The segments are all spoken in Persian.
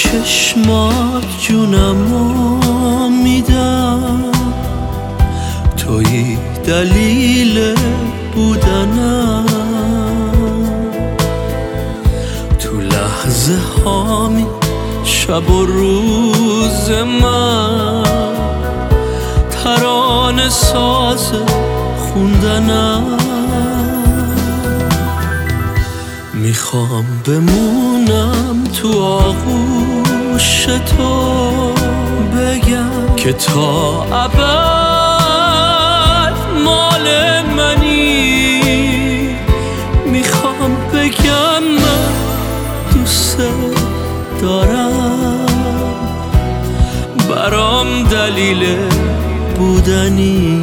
چشمات جونمو میدم، توی دلیل بودنم. تو لحظه هامی شب و روز من ترانه ساز خوندنم. میخوام بمونم تو آغوش تو، بگم که تا ابد مال منی. میخوام بگم من دوست دارم، برام دلیل بودنی.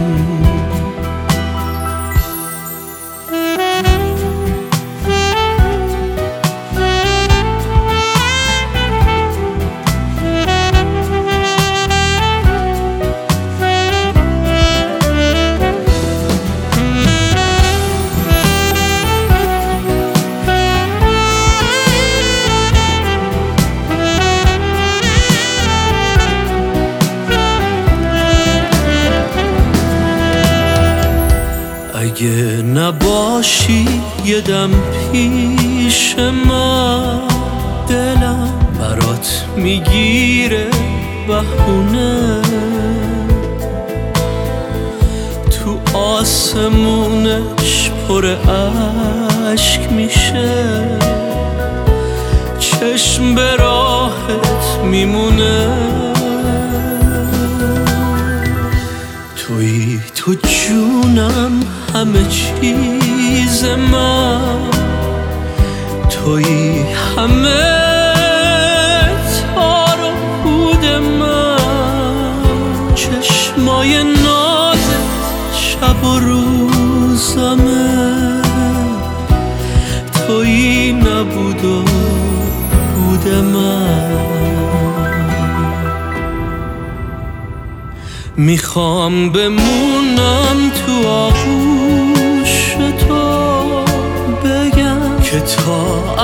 اگه نباشی یه دم پیش من، دلم برات میگیره بهونه. تو آسمونش پر اشک میشه، چشم به راهت میمونه. توی تو جونم، همه چیز من، توی همه تار و پود من. چشمای نازت شب و روزمه، توی نبود و بود من. میخوام بمونم تو آغوش تو، بگم که تا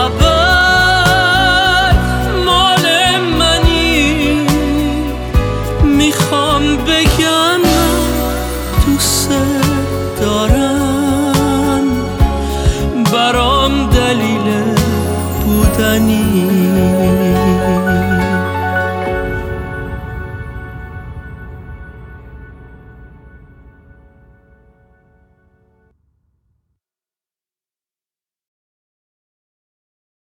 ابد مال منی. میخوام بگم من دوست دارم، برام دلیل بودنی.